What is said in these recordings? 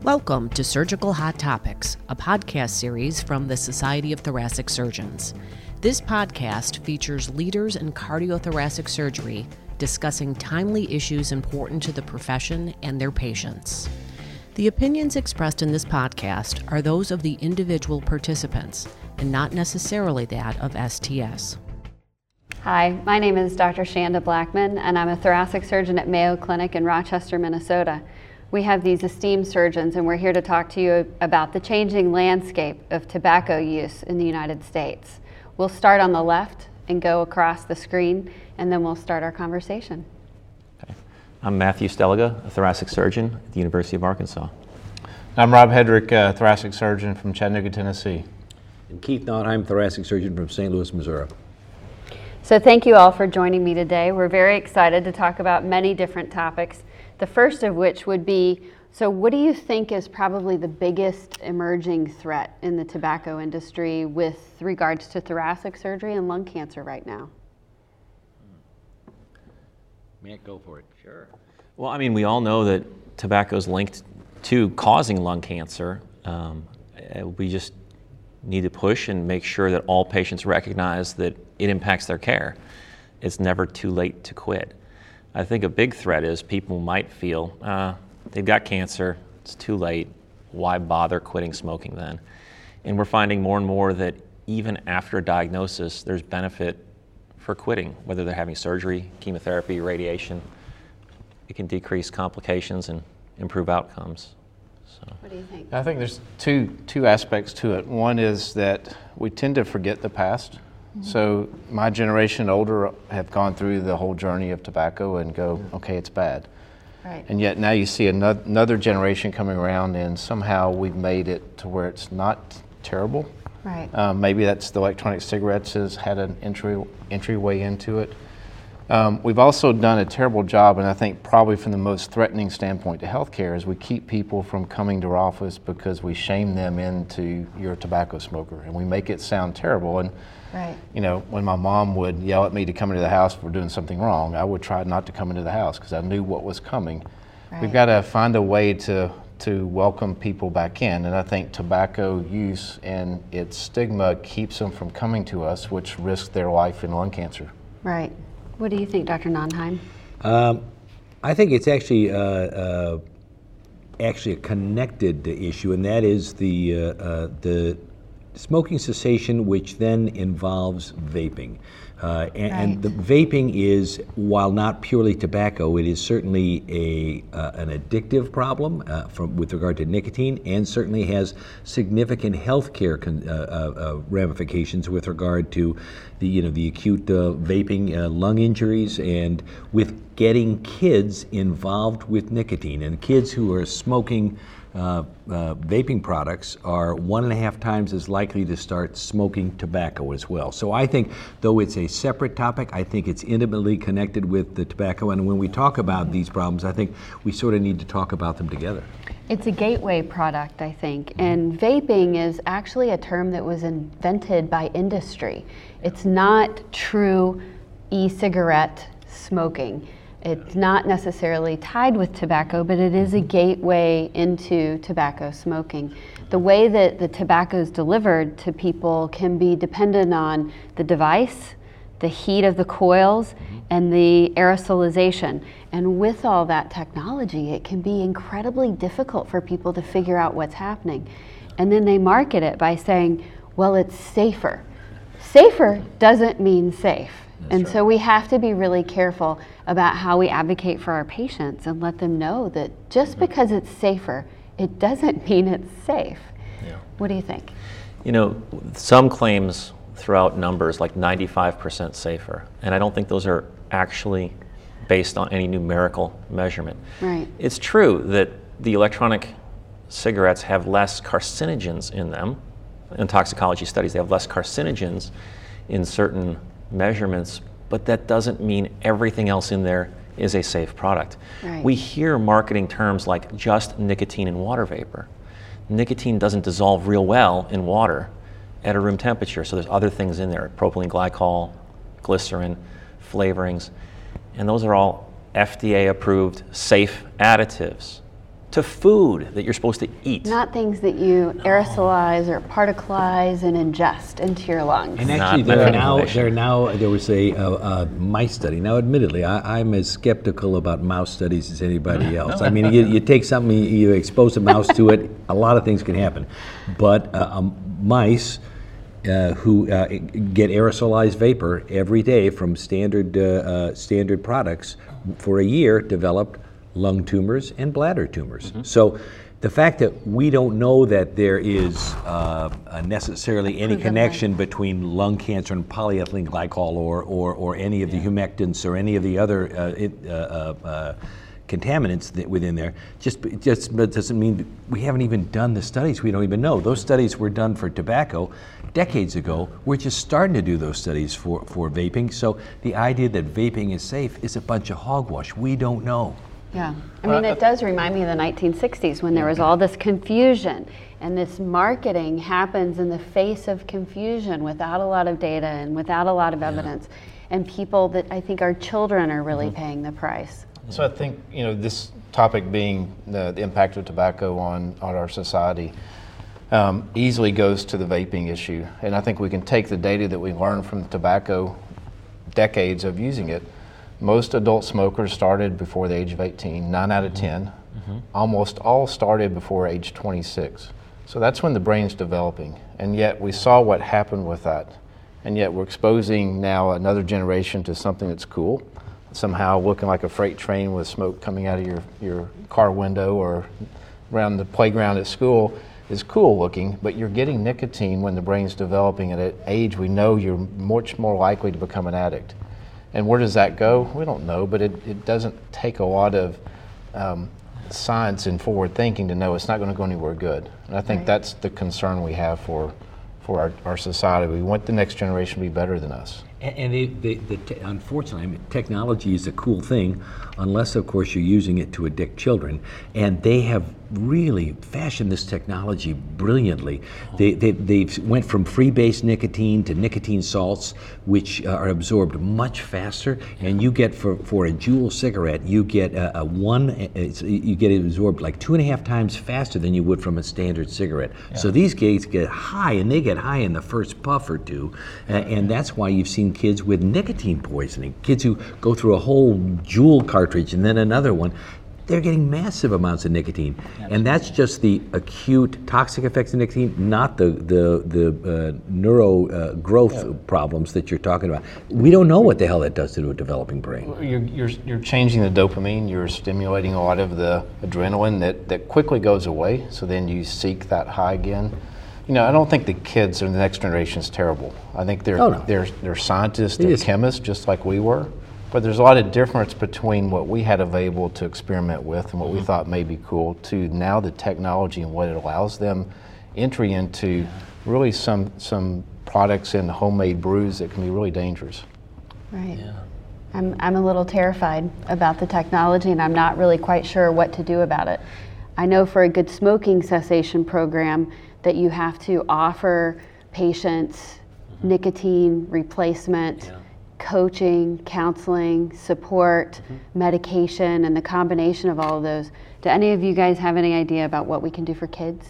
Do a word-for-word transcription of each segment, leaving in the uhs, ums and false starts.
Welcome to Surgical Hot Topics, a podcast series from the Society of Thoracic Surgeons. This podcast features leaders in cardiothoracic surgery discussing timely issues important to the profession and their patients. The opinions expressed in this podcast are those of the individual participants and not necessarily that of S T S. Hi, my name is Doctor Shanda Blackman, and I'm a thoracic surgeon at Mayo Clinic in Rochester, Minnesota. We have these esteemed surgeons, and we're here to talk to you about the changing landscape of tobacco use in the United States. We'll start on the left and go across the screen, and then we'll start our conversation. Okay. I'm Matthew Stelega, a thoracic surgeon at the University of Arkansas. I'm Rob Hedrick, a thoracic surgeon from Chattanooga, Tennessee. And Keith Nautheim, thoracic surgeon from Saint Louis, Missouri. So thank you all for joining me today. We're very excited to talk about many different topics. The first of which would be, so what do you think is probably the biggest emerging threat in the tobacco industry with regards to thoracic surgery and lung cancer right now? Matt, go for it. Sure. Well, I mean, we all know that tobacco is linked to causing lung cancer. Um, we just need to push and make sure that all patients recognize that it impacts their care. It's never too late to quit. I think a big threat is people might feel, uh, they've got cancer, it's too late, why bother quitting smoking then? And we're finding more and more that even after a diagnosis, there's benefit for quitting, whether they're having surgery, chemotherapy, radiation. It can decrease complications and improve outcomes. So. What do you think? I think there's two, two aspects to it. One is that we tend to forget the past. Mm-hmm. So my generation and older have gone through the whole journey of tobacco and go, okay, it's bad. Right. And yet now you see another, another generation coming around, and somehow we've made it to where it's not terrible. Right. Um, maybe that's the electronic cigarettes has had an entry entryway into it. Um, we've also done a terrible job, and I think probably from the most threatening standpoint to healthcare, is we keep people from coming to our office because we shame them into you're a tobacco smoker, and we make it sound terrible. And right. you know, when my mom would yell at me to come into the house for doing something wrong, I would try not to come into the house because I knew what was coming. Right. We've got to find a way to to welcome people back in, and I think tobacco use and its stigma keeps them from coming to us, which risks their life in lung cancer. Right. What do you think, Doctor Nautheim? Um, I think it's actually uh, uh, actually a connected issue, and that is the uh, uh, the smoking cessation, which then involves vaping. Uh, and, right. and the vaping is, while not purely tobacco, it is certainly a uh, an addictive problem uh, from with regard to nicotine, and certainly has significant healthcare con- uh, uh, ramifications with regard to the you know the acute uh, vaping uh, lung injuries, and with getting kids involved with nicotine, and kids who are smoking Uh, uh, vaping products are one and a half times as likely to start smoking tobacco as well. So I think, though it's a separate topic, I think it's intimately connected with the tobacco. And when we talk about these problems, I think we sort of need to talk about them together. It's a gateway product, I think, and vaping is actually a term that was invented by industry. It's not true e-cigarette smoking. It's not necessarily tied with tobacco, but it is a gateway into tobacco smoking. The way that the tobacco is delivered to people can be dependent on the device, the heat of the coils, and the aerosolization. And with all that technology, it can be incredibly difficult for people to figure out what's happening. And then they market it by saying, well, it's safer. Safer doesn't mean safe. That's and right. so we have to be really careful about how we advocate for our patients and let them know that just mm-hmm. because it's safer, it doesn't mean it's safe. Yeah. What do you think? You know, some claims throw out numbers like ninety-five percent safer, and I don't think those are actually based on any numerical measurement. Right. It's true that the electronic cigarettes have less carcinogens in them. In toxicology studies, they have less carcinogens in certain measurements, but that doesn't mean everything else in there is a safe product. Right. We hear marketing terms like just nicotine and water vapor. Nicotine doesn't dissolve real well in water at a room temperature, so there's other things in there, propylene glycol, glycerin, flavorings, and those are all F D A approved safe additives. to food that you're supposed to eat. Not things that you aerosolize or particleize and ingest into your lungs. And Not actually, there are now, manipulation. there are now, there was a, uh, uh mice study. Now, admittedly, I, I'm as skeptical about mouse studies as anybody else. I mean, you, you take something, you, you expose a mouse to it, a lot of things can happen. But uh, um, mice uh, who uh, get aerosolized vapor every day from standard, uh, uh, standard products for a year developed lung tumors and bladder tumors. Mm-hmm. So the fact that we don't know that there is uh, necessarily any connection between lung cancer and polyethylene glycol or, or, or any of yeah. the humectants or any of the other uh, it, uh, uh, uh, contaminants that within there, just, just doesn't mean we haven't even done the studies. We don't even know. Those studies were done for tobacco decades ago. We're just starting to do those studies for, for vaping. So the idea that vaping is safe is a bunch of hogwash. We don't know. Yeah, I mean, it does remind me of the nineteen sixties when there was all this confusion, and this marketing happens in the face of confusion without a lot of data and without a lot of evidence, yeah. and people that I think our children are really mm-hmm. paying the price. So I think, you know, this topic being the, the impact of tobacco on, on our society um, easily goes to the vaping issue, and I think we can take the data that we learned from tobacco, decades of using it. Most adult smokers started before the age of eighteen, nine out of ten. Mm-hmm. Almost all started before age twenty-six. So that's when the brain's developing. And yet we saw what happened with that. And yet we're exposing now another generation to something that's cool, somehow looking like a freight train with smoke coming out of your, your car window or around the playground at school is cool looking, but you're getting nicotine when the brain's developing. At an age we know you're much more likely to become an addict. And where does that go? We don't know, but it, it doesn't take a lot of um, science and forward thinking to know it's not going to go anywhere good. And I think right. that's the concern we have for, for our, our society. We want the next generation to be better than us. And, and they, they, the te- unfortunately, I mean, technology is a cool thing, unless, of course, you're using it to addict children. And they have really fashioned this technology brilliantly. They, they, they've went from free-base nicotine to nicotine salts, which are absorbed much faster. And you get, for, for a Juul cigarette, you get a, a one, it's, you get it absorbed like two and a half times faster than you would from a standard cigarette. Yeah. So these kids get high, and they get high in the first puff or two. Uh, and that's why you've seen kids with nicotine poisoning, kids who go through a whole Juul cartridge and then another one. They're getting massive amounts of nicotine. Absolutely. And that's just the acute toxic effects of nicotine, not the, the, the uh, neuro uh, growth yeah. problems that you're talking about. We don't know what the hell that does to a developing brain. You're, you're, you're changing the dopamine, you're stimulating a lot of the adrenaline that, that quickly goes away, so then you seek that high again. You know, I don't think the kids or the next generation is terrible. I think they're, oh, no. they're, they're scientists, they're chemists, just like we were. But there's a lot of difference between what we had available to experiment with and what mm-hmm. we thought may be cool to now the technology and what it allows them entry into really some some products and homemade brews that can be really dangerous. Right. Yeah. I'm, I'm a little terrified about the technology, and I'm not really quite sure what to do about it. I know for a good smoking cessation program that you have to offer patients mm-hmm. nicotine replacement, yeah. coaching, counseling, support, mm-hmm. medication, and the combination of all of those. Do any of you guys have any idea about what we can do for kids?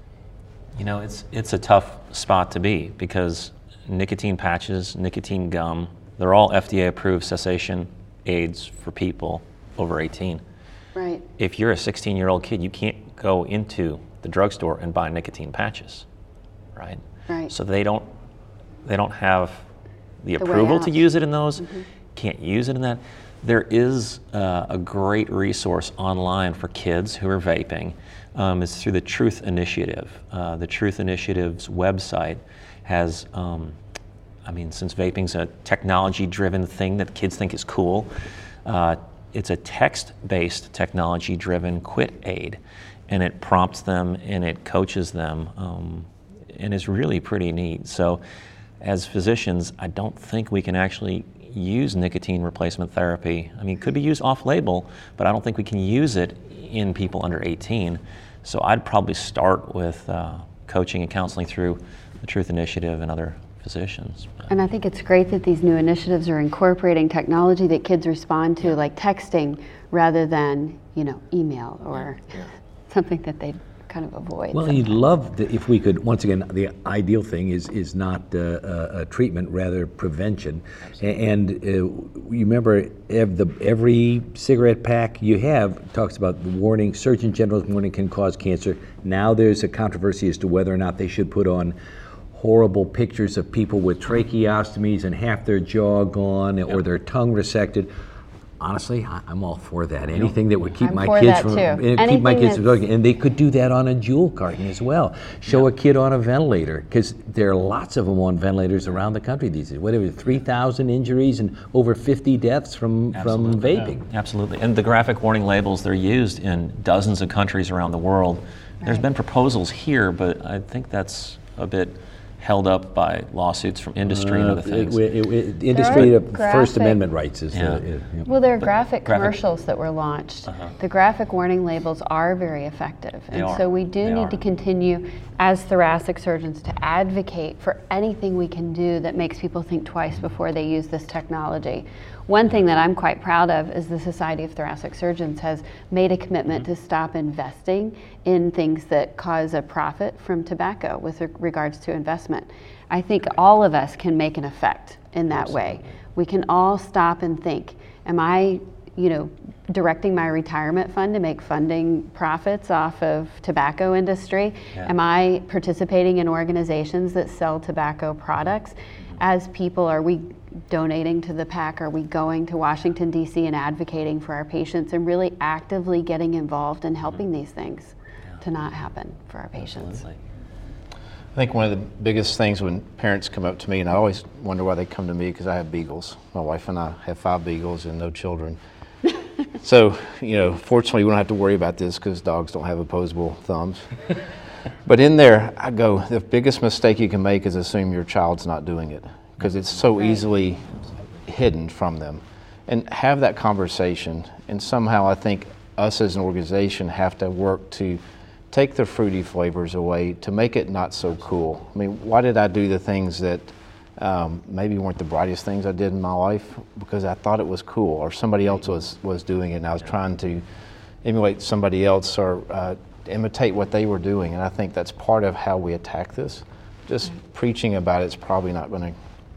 You know, it's it's a tough spot to be because nicotine patches, nicotine gum, they're all F D A approved cessation aids for people over eighteen. Right. If you're a sixteen-year-old kid, you can't go into the drugstore and buy nicotine patches, right? Right. So they don't they don't have the, the approval to use it in those, mm-hmm. can't use it in that. There is uh, a great resource online for kids who are vaping. Um, it's through the Truth Initiative. Uh, the Truth Initiative's website has, um, I mean, since vaping's a technology-driven thing that kids think is cool, uh, it's a text-based technology-driven quit aid, and it prompts them and it coaches them, um, and it's really pretty neat. So, as physicians, I don't think we can actually use nicotine replacement therapy. I mean, it could be used off-label, but I don't think we can use it in people under eighteen. So I'd probably start with uh, coaching and counseling through the Truth Initiative and other physicians. And I think it's great that these new initiatives are incorporating technology that kids respond to, yeah. like texting, rather than, you know, email or... Yeah. something that they kind of avoid. Well, sometimes. you'd love to, if we could, once again, the ideal thing is is not uh, uh, a treatment, rather prevention. A- And uh, you remember ev- the, every cigarette pack you have talks about the warning, Surgeon General's warning can cause cancer. Now there's a controversy as to whether or not they should put on horrible pictures of people with tracheostomies and half their jaw gone or their tongue resected. Honestly, I- I'm all for that. Anything that would keep I'm my for kids that from, too. eh, keep my Anything kids from that's- going. And they could do that on a jewel carton as well. Show a kid on a ventilator, because there are lots of them on ventilators around the country these days. Whatever, three thousand injuries and over fifty deaths from, from Absolutely. vaping. Absolutely. And the graphic warning labels, they're used in dozens of countries around the world. There's been proposals here, but I think that's a bit held up by lawsuits from industry and other Uh, things. it- it- it- Industry are of First graphic- Amendment rights is, Yeah. uh, yeah, yeah. Well, there are graphic graphic- commercials that were launched. The graphic warning labels are very effective. They and are. so we do They need are. to continue as thoracic surgeons to advocate for anything we can do that makes people think twice before they use this technology. One thing that I'm quite proud of is the Society of Thoracic Surgeons has made a commitment to stop investing in things that cause a profit from tobacco with re- regards to investment. I think all of us can make an effect in that way. We can all stop and think, am I, you know, directing my retirement fund to make funding profits off of tobacco industry? Am I participating in organizations that sell tobacco products? As people, are we donating to the PAC? Are we going to Washington, D C and advocating for our patients and really actively getting involved in helping these things to not happen for our patients? Absolutely. I think one of the biggest things when parents come up to me, and I always wonder why they come to me, because I have beagles. My wife and I have five beagles and no children. So, you know, fortunately we don't have to worry about this because dogs don't have opposable thumbs. But in there, I go, the biggest mistake you can make is assume your child's not doing it, because it's so easily hidden from them. And have that conversation, and somehow I think us as an organization have to work to take the fruity flavors away to make it not so cool. I mean, why did I do the things that um, maybe weren't the brightest things I did in my life? Because I thought it was cool, or somebody else was, was doing it, and I was trying to emulate somebody else or uh, imitate what they were doing. And I think that's part of how we attack this. Just preaching about it's probably not going to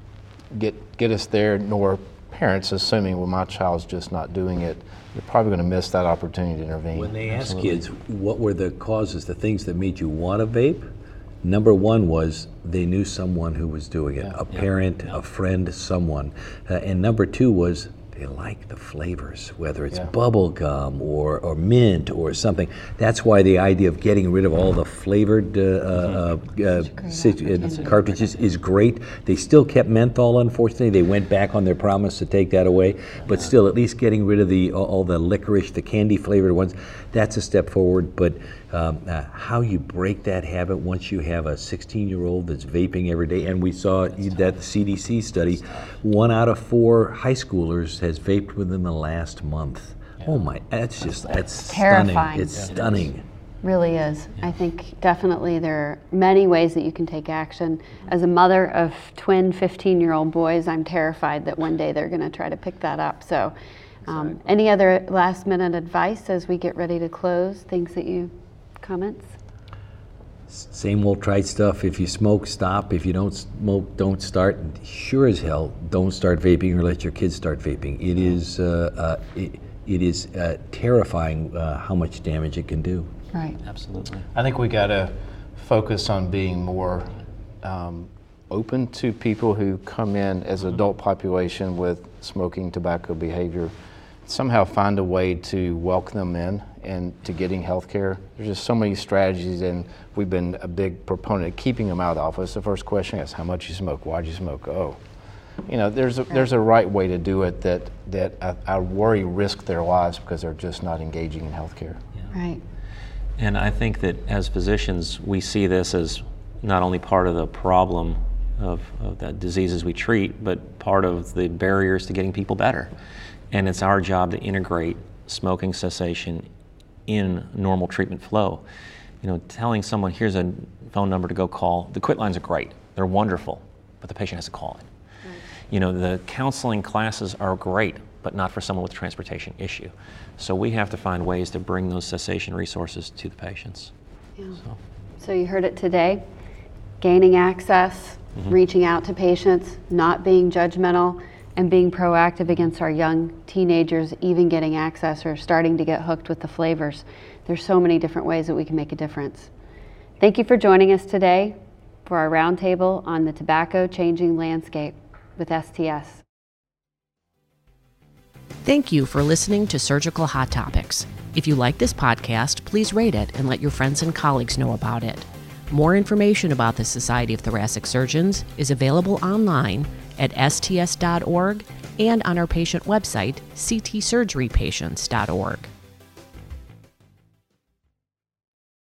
get get us there, nor parents assuming, well, my child's just not doing it. You're probably going to miss that opportunity to intervene. When they ask kids what were the causes, the things that made you want to vape, number one was they knew someone who was doing it, a parent, a friend, someone. Uh, and number two was they like the flavors, whether it's Yeah. bubble gum or, or mint or something. That's why the idea of getting rid of all the flavored uh, uh, uh, situ- uh, cartridges is great. They still kept menthol, unfortunately. They went back on their promise to take that away. But still, at least getting rid of the all, all the licorice, the candy flavored ones, that's a step forward. But um, uh, how you break that habit once you have a sixteen-year-old that's vaping every day, and we saw that C D C study, one out of four high schoolers has vaped within the last month. Oh my, that's just, that's Terrifying. stunning. It's stunning. Really is. I think definitely there are many ways that you can take action. As a mother of twin fifteen-year-old boys, I'm terrified that one day they're going to try to pick that up. So um, any other last minute advice as we get ready to close? Things that you, comments? Same old trite stuff. If you smoke, stop. If you don't smoke, don't start. Sure as hell, don't start vaping or let your kids start vaping. It is uh, uh, it, it is uh, terrifying uh, how much damage it can do. Right. Absolutely. I think we got to focus on being more um, open to people who come in as adult population with smoking tobacco behavior. Somehow find a way to welcome them in and to getting health care. There's just so many strategies, and we've been a big proponent of keeping them out of the office. The first question is, how much you smoke? Why'd you smoke? Oh. You know, there's a, there's a right way to do it that, that I, I worry risk their lives because they're just not engaging in health care. Right. And I think that as physicians, we see this as not only part of the problem of, of the diseases we treat, but part of the barriers to getting people better. And it's our job to integrate smoking cessation in normal treatment flow. You know, telling someone, here's a phone number to go call. The quit lines are great. They're wonderful, but the patient has to call it. Right. You know, the counseling classes are great, but not for someone with a transportation issue. So we have to find ways to bring those cessation resources to the patients. Yeah. So. So you heard it today, gaining access, mm-hmm. reaching out to patients, not being judgmental, and being proactive against our young teenagers, even getting access or starting to get hooked with the flavors. There's so many different ways that we can make a difference. Thank you for joining us today for our roundtable on the tobacco changing landscape with S T S. Thank you for listening to Surgical Hot Topics. If you like this podcast, please rate it and let your friends and colleagues know about it. More information about the Society of Thoracic Surgeons is available online at S T S dot org and on our patient website, c t surgery patients dot org.